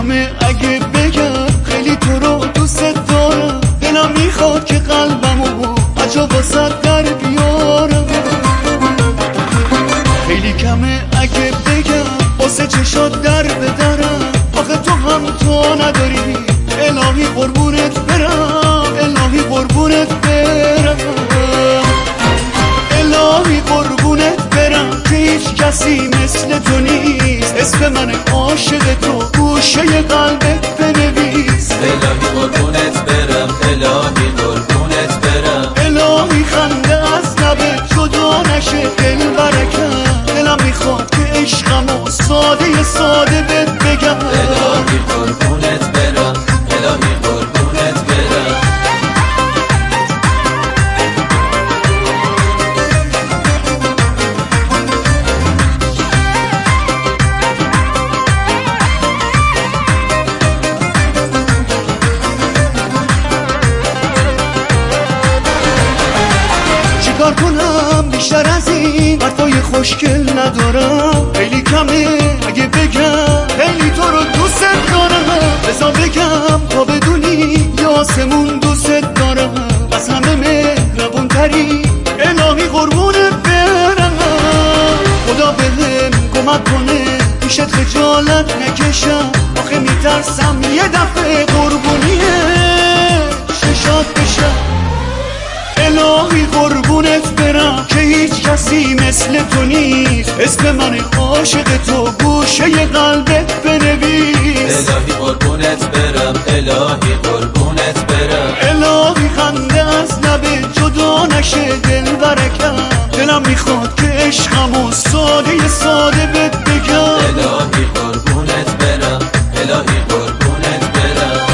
کمه اگه بگم خیلی تو رو دوست دارم، دلم میخواد که قلبمو عجا واسه در بیارم. خیلی کمه اگه بگم واسه چشات در بدرم، آخه تو هم تو نداری. الهی قربونت برم، الهی قربونت برم، الهی قربونت برم که هیچ کسی مثل تو نیست. اسم من عاشق تو گوشه قلبت بنویس. الهی قربونت برم، الهی قربونت برم، الهی خنده از لبت جدا نشه دل برکم. دلم میخواد که عشقمو ساده ساده بهت بگم. الهی قربونت برم، الهی قربونت برم. چیکار کنم بیشتر از این حرفای خوشگل ندارم. خیلی کمه اگه بگم خیلی تو رو دوست دارم. بذار بگم تا بدونی یه آسمون دوست دارم. از همه مهربون تری الهی قربونت برم. خدا بهم کمک کنه پیشت خجالت نکشم، آخه میترسم یه دفعه قربونیه ششات بشم. الهی قربونت برم که هیچ کسی مثل تو نیست. اسم من عاشق تو گوشه قلبت بنویس. الهی قربونت برم، الهی قربونت برم، الهی خنده از لبت جدا نشه دل برکم. دلم میخواد که عشقمو ساده ساده بهت بگم. الهی قربونت برم، الهی قربونت برم.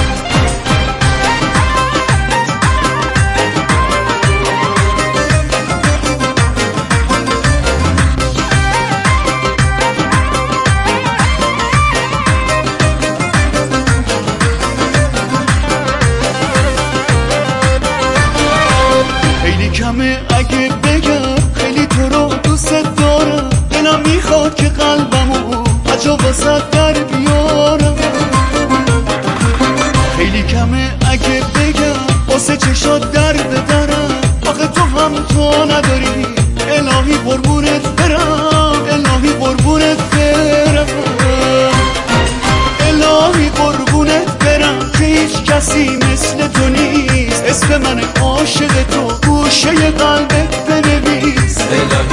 خیلی کمه اگه بگم خیلی تو رو دوست دارم. دلم میخواد که قلبمو عجا واسه در بیارم. خیلی کمه اگه بگم واسه چشات در بدرم، آخه تو هم تو نداری. الهی قربونت برم، الهی قربونت برم، الهی قربونت برم که هیچ کسی مثل تو نیست. اسم من عاشق تو گوشه قلبت بنویس. الهی